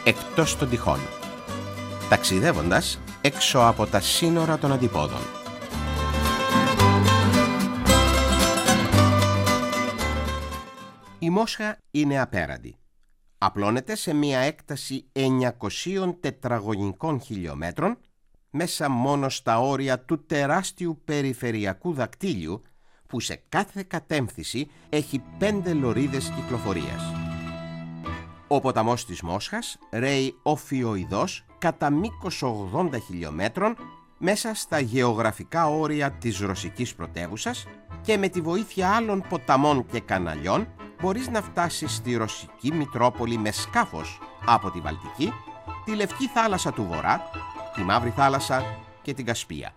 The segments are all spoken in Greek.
εκτός των τυχών, ταξιδεύοντας έξω από τα σύνορα των αντιπόδων. Η Μόσχα είναι απέραντη. Απλώνεται σε μια έκταση 900 τετραγωνικών χιλιόμετρων μέσα μόνο στα όρια του τεράστιου περιφερειακού δακτύλιου που σε κάθε κατέμφθηση έχει 5 λωρίδες κυκλοφορίας. Ο ποταμός της Μόσχας ρέει οφιοειδώς κατά μήκος 80 χιλιόμετρων μέσα στα γεωγραφικά όρια της ρωσικής πρωτεύουσας και με τη βοήθεια άλλων ποταμών και καναλιών μπορείς να φτάσεις στη ρωσική Μητρόπολη με σκάφος από τη Βαλτική, τη Λευκή Θάλασσα του Βορρά, τη Μαύρη Θάλασσα και την Κασπία.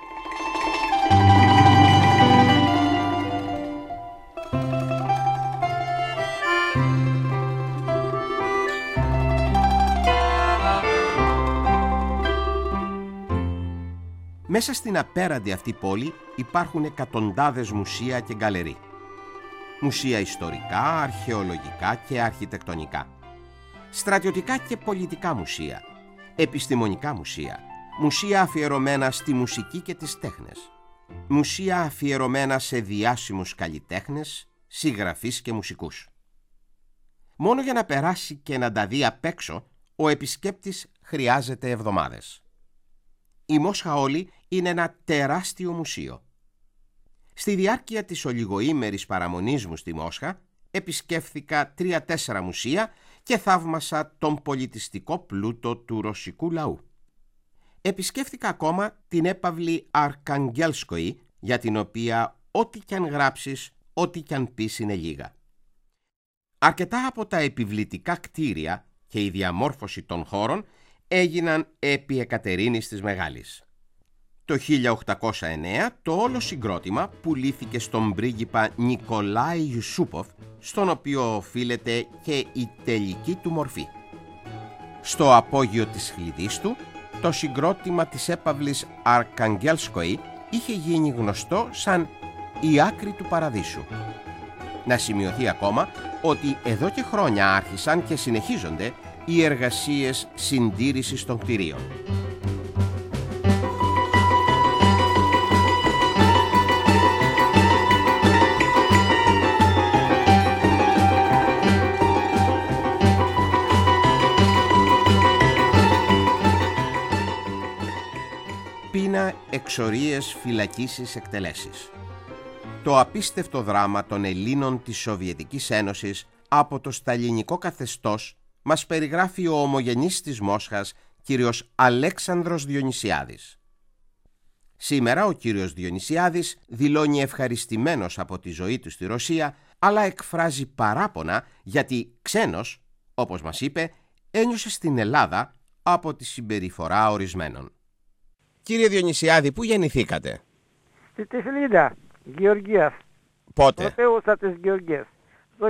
Μέσα στην απέραντη αυτή πόλη υπάρχουν εκατοντάδες μουσεία και γκαλερί. Μουσεία ιστορικά, αρχαιολογικά και αρχιτεκτονικά. Στρατιωτικά και πολιτικά μουσεία. Επιστημονικά μουσεία. Μουσεία αφιερωμένα στη μουσική και τις τέχνες. Μουσεία αφιερωμένα σε διάσημους καλλιτέχνες, συγγραφείς και μουσικούς. Μόνο για να περάσει και να τα δει απ' έξω, ο επισκέπτης χρειάζεται εβδομάδες. Η Μόσχα όλη είναι ένα τεράστιο μουσείο. Στη διάρκεια της ολιγοήμερης παραμονής μου στη Μόσχα επισκέφθηκα 3-4 μουσεία και θαύμασα τον πολιτιστικό πλούτο του ρωσικού λαού. Επισκέφθηκα ακόμα την έπαυλη Αρκαγγέλσκοη, για την οποία ό,τι κι αν γράψεις, ό,τι κι αν πεις είναι λίγα. Αρκετά από τα επιβλητικά κτίρια και η διαμόρφωση των χώρων έγιναν επί Εκατερίνης της Μεγάλης. Το 1809 το όλο συγκρότημα πουλήθηκε στον πρίγκιπα Νικολάη Ιουσούποφ, στον οποίο οφείλεται και η τελική του μορφή. Στο απόγειο της χλειδής του, το συγκρότημα της έπαυλης Αρκαγγέλσκοη είχε γίνει γνωστό σαν η άκρη του παραδείσου. Να σημειωθεί ακόμα ότι εδώ και χρόνια άρχισαν και συνεχίζονται οι εργασίες συντήρησης των κτηρίων. Πείνα, εξορίες, φυλακίσεις, εκτελέσεις. Το απίστευτο δράμα των Ελλήνων της Σοβιετικής Ένωσης από το σταλινικό καθεστώς μας περιγράφει ο ομογενής της Μόσχας, κύριος Αλέξανδρος Διονυσιάδης. Σήμερα ο κύριος Διονυσιάδης δηλώνει ευχαριστημένος από τη ζωή του στη Ρωσία, αλλά εκφράζει παράπονα γιατί ξένος, όπως μας είπε, ένιωσε στην Ελλάδα από τη συμπεριφορά ορισμένων. Κύριε Διονυσιάδη, πού γεννηθήκατε? Στη Τυφλίδα, Γεωργίας. Πότε? Πρωτεύουσα της Γεωργίας. Το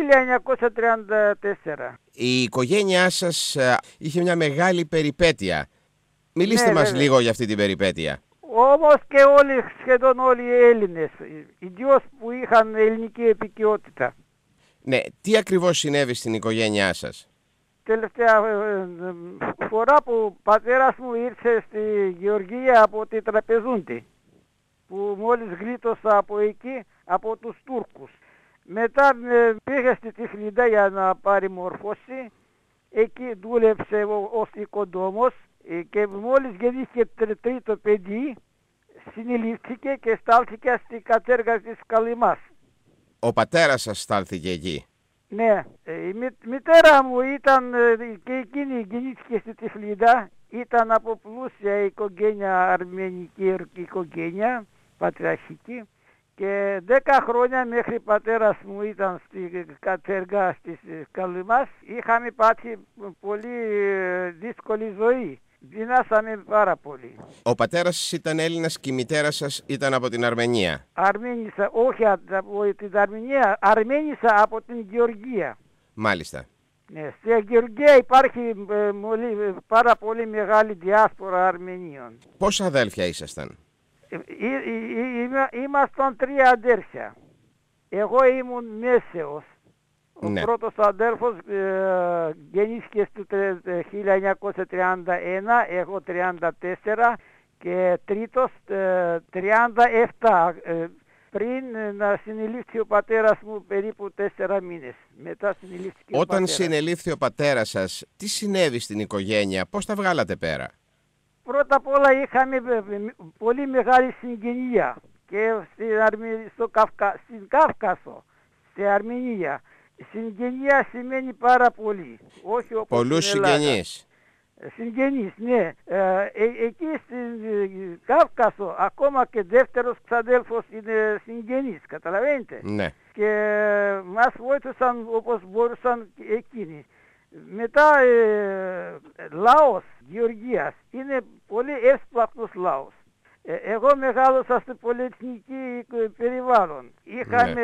1934. Η οικογένειά σας είχε μια μεγάλη περιπέτεια. Μιλήστε μας βέβαια. λίγο για αυτή την περιπέτεια. Όμως και σχεδόν όλοι οι Έλληνες, ιδίως που είχαν ελληνική επικιότητα. Ναι, τι ακριβώς συνέβη στην οικογένειά σας? Τελευταία φορά που ο πατέρας μου ήρθε στη Γεωργία από τη Τραπεζούντι, που μόλις γλίτωσα από εκεί, από τους Τούρκους. Μετά πήγε στη Τυφλίδα για να πάρει μόρφωση, εκεί δούλεψε ως οικοδόμος και μόλις γεννήθηκε τρίτο παιδί, συνελήφθηκε και στάλθηκε στη κατέργα της Καλυμάς. Ο πατέρας σας στάλθηκε εκεί? Ναι, η μητέρα μου ήταν και εκείνη γεννήθηκε στη Τυφλίδα, ήταν από πλούσια οικογένεια, αρμενική οικογένεια, πατριαρχική, και 10 χρόνια μέχρι πατέρας μου ήταν στη κατέργα της Καλυμάς, είχαμε πάθει πολύ δύσκολη ζωή. Δινάσαμε πάρα πολύ. Ο πατέρας σας ήταν Έλληνας και η μητέρα σας ήταν από την Αρμενία? Αρμένισα, όχι από την Αρμενία, Αρμένισα από την Γεωργία. Μάλιστα. Ναι, στη Γεωργία υπάρχει πάρα πολύ μεγάλη διάσπορα Αρμενίων. Πόσα αδέλφια ήσασταν? Ήμασταν 3 αδέρφια. Εγώ ήμουν μέσεος. Ο Ναι. πρώτος αδέρφος γεννήθηκε το 1931, εγώ 34 και τρίτος 37. Πριν να συνελήφθη ο πατέρας μου περίπου 4 μήνες. Μετά συνελήφθηκε ο Όταν πατέρας. συνελήφθη ο πατέρας σας, τι συνέβη στην οικογένεια, πώς τα βγάλατε πέρα? Πρώτα απ' όλα είχαμε πολύ μεγάλη συγγενεία και στην Κάυκασο, στην Αρμενία. Συγγενεία σημαίνει πάρα πολύ, όχι όπως Πολλούς στην Ελλάδα. συγγενείς. Συγγενείς, ναι. Εκεί στην Κάυκασο ακόμα και δεύτερος ξαδέλφος είναι συγγενής, καταλαβαίνετε. Ναι. Και μας βοήθησαν όπως μπορούσαν εκείνοι. Μετά λαός Γεωργίας είναι πολύ εύσπλαχνος λαός. Εγώ μεγάλωσα στο πολυεθνική περιβάλλον. Είχαμε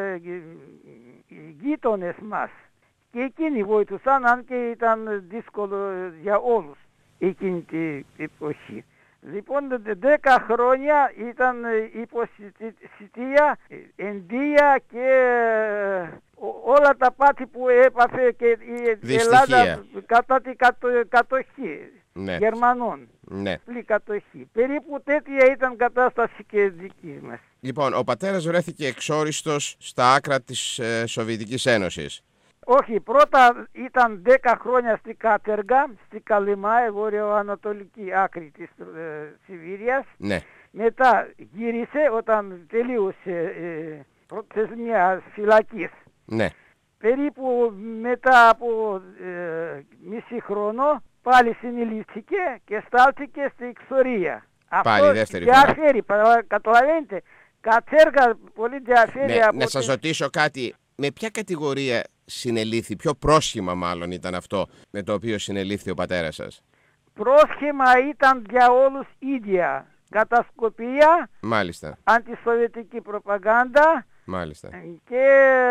γείτονες μας και εκείνοι βοηθούσαν, αν και ήταν δύσκολο για όλους εκείνη την εποχή. Λοιπόν, 10 χρόνια ήταν υποσιτία, ενδία και όλα τα πάθη που έπαθε και η Ελλάδα κατά την κατοχή Γερμανών. Ναι. Κατοχή. Περίπου τέτοια ήταν κατάσταση και δική μας. Λοιπόν, ο πατέρας βρέθηκε εξόριστος στα άκρα της Σοβιετικής Ένωσης. Όχι, πρώτα ήταν 10 χρόνια στη Κάτεργα, στη Καλυμά, βορειοανατολική άκρη της Σιβήριας. Ναι. Μετά γύρισε όταν τελείωσε προθεσμία φυλακής. Ναι. Περίπου μετά από μισή χρόνο πάλι συνελήφθηκε και στάλθηκε στη εξορία. Πάλι δεύτερη φορά. Διαφέρει, καταλαβαίνετε. Κατέργα πολύ διαφέρει από... Να σας ρωτήσω κάτι. Με ποια κατηγορία συνελήφθη, ποιο πρόσχημα μάλλον ήταν αυτό με το οποίο συνελήφθη ο πατέρας σας? Πρόσχημα ήταν για όλους ίδια. Κατασκοπία, Μάλιστα. αντισοβιετική προπαγάνδα. Μάλιστα. Και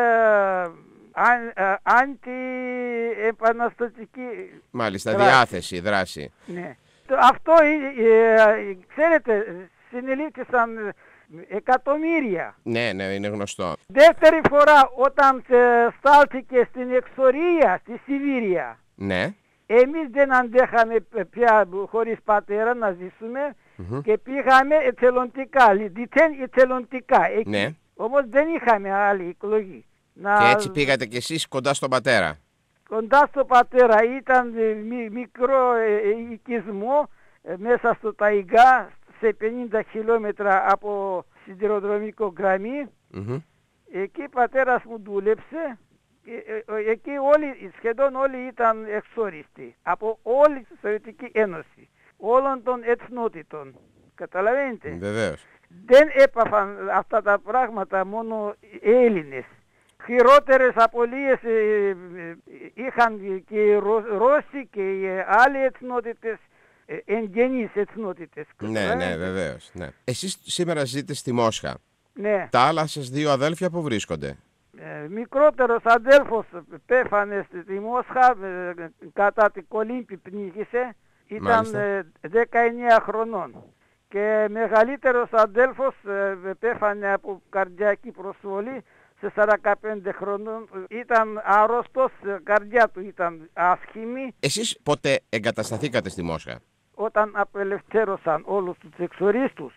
αντι-επαναστατική Μάλιστα, διάθεση, δράση. Ναι. Αυτό, ξέρετε, συνελήφθησαν εκατομμύρια. Ναι, είναι γνωστό. Δεύτερη φορά όταν στάλθηκε στην εξορία, στη Σιβήρια. Ναι. Εμείς δεν αντέχαμε πια χωρίς πατέρα να ζήσουμε και πήγαμε εθελοντικά, εθελοντικά εκεί. Ναι. Όμως δεν είχαμε άλλη εκλογή. Και έτσι πήγατε κι εσείς κοντά στον πατέρα. Κοντά στον πατέρα ήταν μικρό οικισμό μέσα στο ταϊγά σε 50 χιλιόμετρα από σιδηροδρομικό γραμμή. Εκεί πατέρας μου δούλεψε. Εκεί σχεδόν όλοι ήταν εξόριστοι από όλη τη Σοβιετική Ένωση, όλων των εθνότητων. Καταλαβαίνετε. Βεβαίως. Δεν έπαθαν αυτά τα πράγματα μόνο οι Έλληνες. Χειρότερες απολύες είχαν και οι Ρώσοι και οι άλλοι εθνότητες, εγγενείς εθνότητες. Ναι, βεβαίως. Ναι. Εσείς σήμερα ζείτε στη Μόσχα. Ναι. Τα άλλα σας δύο αδέλφια που βρίσκονται? Μικρότερος αδέλφος πέθανε στη Μόσχα, κατά την Κολύμπη πνίγησε, ήταν 19 χρονών. Και μεγαλύτερος αδέλφος πέθανε από καρδιακή προσβολή σε 45 χρονών. Ήταν άρρωστος, καρδιά του ήταν άσχημη. Εσείς πότε εγκατασταθήκατε στη Μόσχα? Όταν απελευθέρωσαν όλους τους εξορίστους,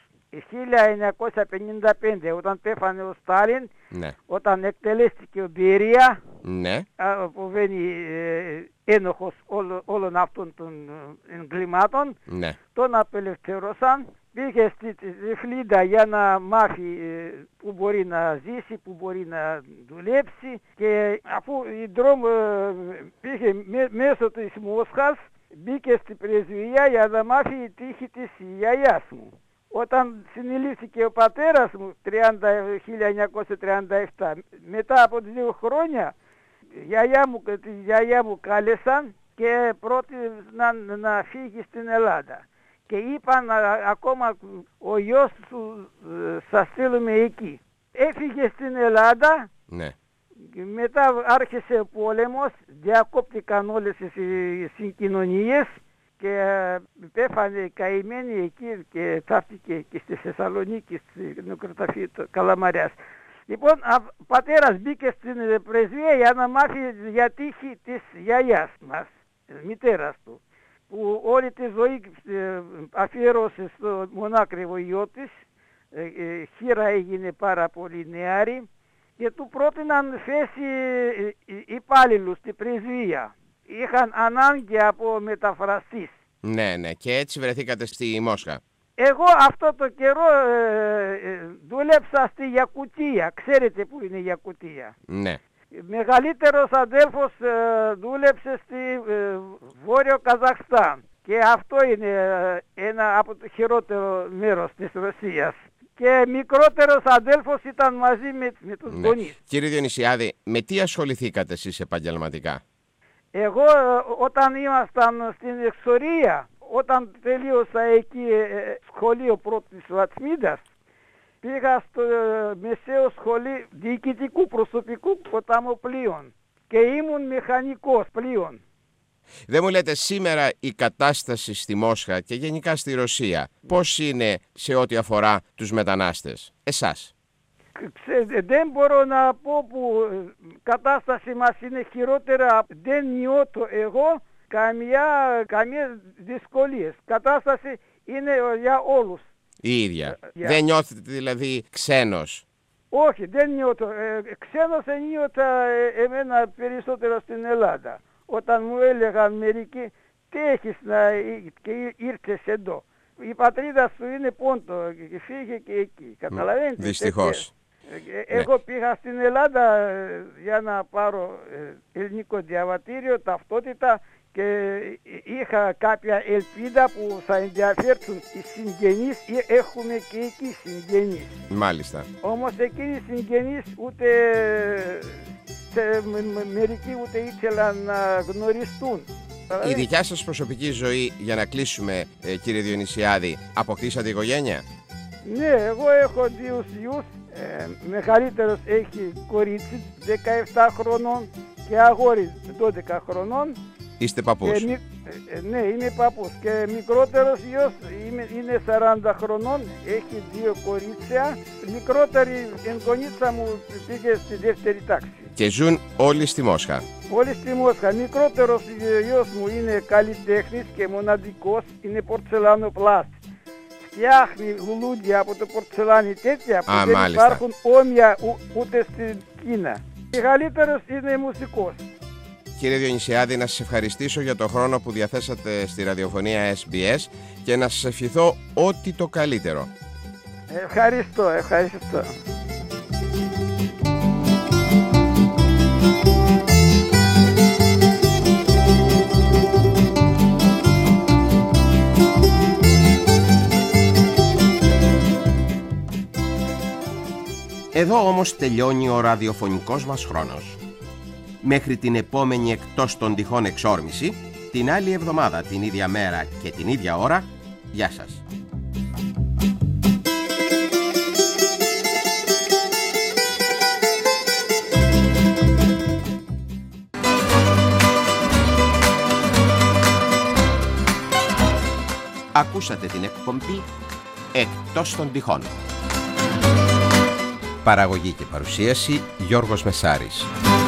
1955, όταν πέθανε ο Στάλιν, ναι. Όταν εκτελέστηκε ο Μπερία, ναι. που βαίνει ένοχος όλων αυτών των εγκλημάτων, ναι. Τον απελευθέρωσαν, πήγε στη Φλίντα για να μάθει που μπορεί να ζήσει, που μπορεί να δουλέψει, και αφού η δρόμο πήγε μέσω της Μόσχας, μπήκε στην πρεσβεία για να μάθει η τύχη της γιαγιάς μου. Όταν συνελήφθηκε ο πατέρας μου 1937, μετά από 2 χρόνια, τη γιαγιά μου κάλεσαν και πρότειναν να φύγει στην Ελλάδα. Και είπαν ακόμα ο γιος σου θα στείλουμε εκεί. Έφυγε στην Ελλάδα, ναι. Μετά άρχισε ο πόλεμος, διακόπτηκαν όλες οι συγκοινωνίες και πέθανε καημένη εκεί και θαύτηκε και στη Θεσσαλονίκη, στη νεκροταφή του Καλαμαριάς. Λοιπόν, ο πατέρας μπήκε στην πρεσβεία για να μάθει για τύχη της γιαγιάς μας, της μητέρας του, που όλη τη ζωή αφιέρωσε στο μονάκριβο γιο της, χείρα έγινε πάρα πολύ νεάρη και του πρότειναν θέση υπάλληλους στην πρεσβεία. Είχαν ανάγκη από μεταφραστής. Ναι, ναι, και έτσι βρεθήκατε στη Μόσχα. Εγώ αυτό το καιρό δούλεψα στη Γιακουτία. Ξέρετε που είναι η Γιακουτία? Ναι. Μεγαλύτερος αδέλφος δούλεψε στη Βόρειο Καζαχστάν. Και αυτό είναι ένα από το χειρότερο μέρος της Ρωσίας. Και μικρότερος αδέλφος ήταν μαζί με τους γονείς. Κύριε Διονυσιάδη, με τι ασχοληθήκατε εσείς επαγγελματικά? Εγώ όταν ήμασταν στην εξορία, όταν τελείωσα εκεί σχολείο πρώτης βαθμίδας, πήγα στο μεσαίο σχολείο διοικητικού προσωπικού ποταμοπλοίων και ήμουν μηχανικός πλοίων. Δεν μου λέτε σήμερα η κατάσταση στη Μόσχα και γενικά στη Ρωσία πώς είναι σε ό,τι αφορά τους μετανάστες, εσάς? Δεν μπορώ να πω που κατάσταση μας είναι χειρότερα. Δεν νιώθω εγώ καμία δυσκολίες. Κατάσταση είναι για όλους. Η ίδια. Δεν νιώθετε δηλαδή ξένος? Όχι, δεν νιώθω. Ξένος νιώθω εμένα περισσότερο στην Ελλάδα. Όταν μου έλεγαν μερικοί, τι έχεις και ήρθες εδώ. Η πατρίδα σου είναι Πόντο και φύγε και εκεί. Καταλαβαίνετε? Δυστυχώς. Εγώ πήγα στην Ελλάδα για να πάρω ελληνικό διαβατήριο, ταυτότητα και είχα κάποια ελπίδα που θα ενδιαφέρουν οι συγγενείς ή έχουμε και εκεί συγγενείς. Μάλιστα. Όμως εκείνοι οι συγγενείς ούτε μερικοί ούτε ήθελαν να γνωριστούν. Η δικιά σας προσωπική ζωή, για να κλείσουμε κύριε Διονυσιάδη, αποκτήσατε οικογένεια? Ναι, εγώ έχω δύο γιους. Μεγαλύτερος έχει κορίτσι 17 χρονών και αγόρι 12 χρονών. Είστε παππούς? Ναι, είμαι παππούς. Και μικρότερος γιος είναι 40 χρονών, έχει δύο κορίτσια. Μικρότερη εγγονίτσα μου πήγε στη δεύτερη τάξη. Και ζουν όλοι στη Μόσχα? Όλοι στη Μόσχα. Μικρότερος γιος μου είναι καλλιτέχνης και μοναδικός, είναι πορτσελανοπλάστ. Φτιάχνει λουλούδια από το πορτσελάνι τέτοια που δεν μάλιστα. υπάρχουν όμοια ούτε στην Κίνα. Μεγαλύτερος είναι μουσικός. Κύριε Διονυσιάδη, να σας ευχαριστήσω για το χρόνο που διαθέσατε στη ραδιοφωνία SBS και να σας ευχηθώ ό,τι το καλύτερο. Ευχαριστώ. Εδώ όμως τελειώνει ο ραδιοφωνικός μας χρόνος. Μέχρι την επόμενη εκτός των τυχών εξόρμηση, την άλλη εβδομάδα, την ίδια μέρα και την ίδια ώρα, γεια σας. Ακούσατε την εκπομπή «Εκτός των τυχών». Παραγωγή και παρουσίαση Γιώργος Μεσάρης.